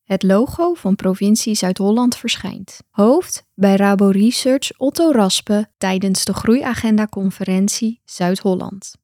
Het logo van provincie Zuid-Holland verschijnt. Hoofd bij Rabo Research Otto Raspe tijdens de Groeiagenda-conferentie Zuid-Holland.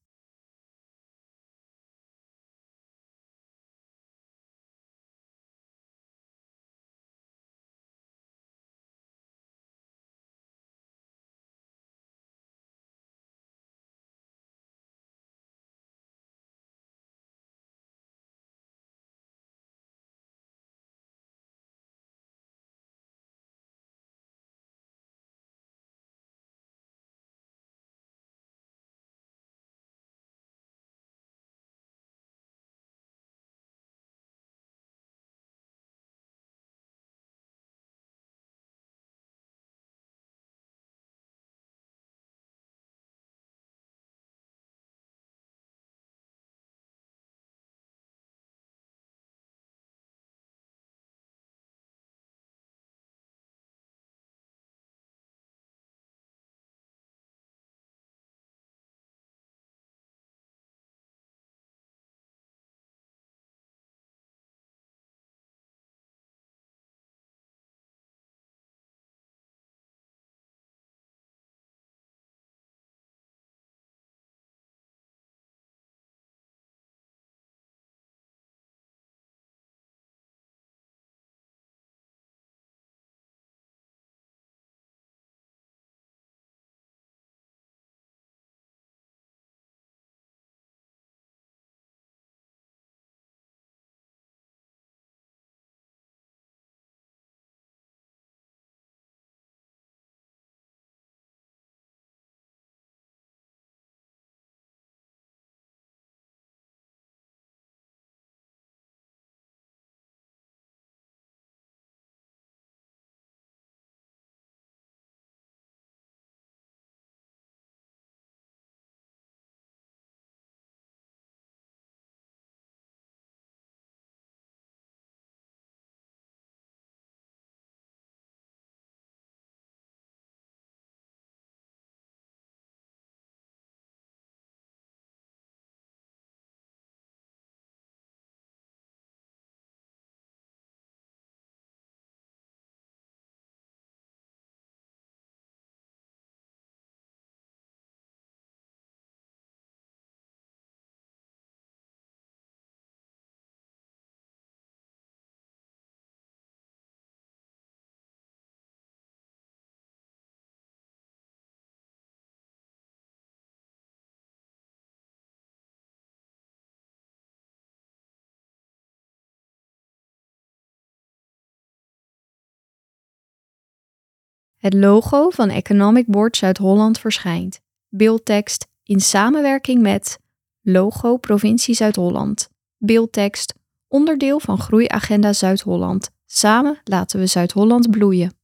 Het logo van Economic Board Zuid-Holland verschijnt. Beeldtekst in samenwerking met Logo Provincie Zuid-Holland. Beeldtekst onderdeel van Groeiagenda Zuid-Holland. Samen laten we Zuid-Holland bloeien.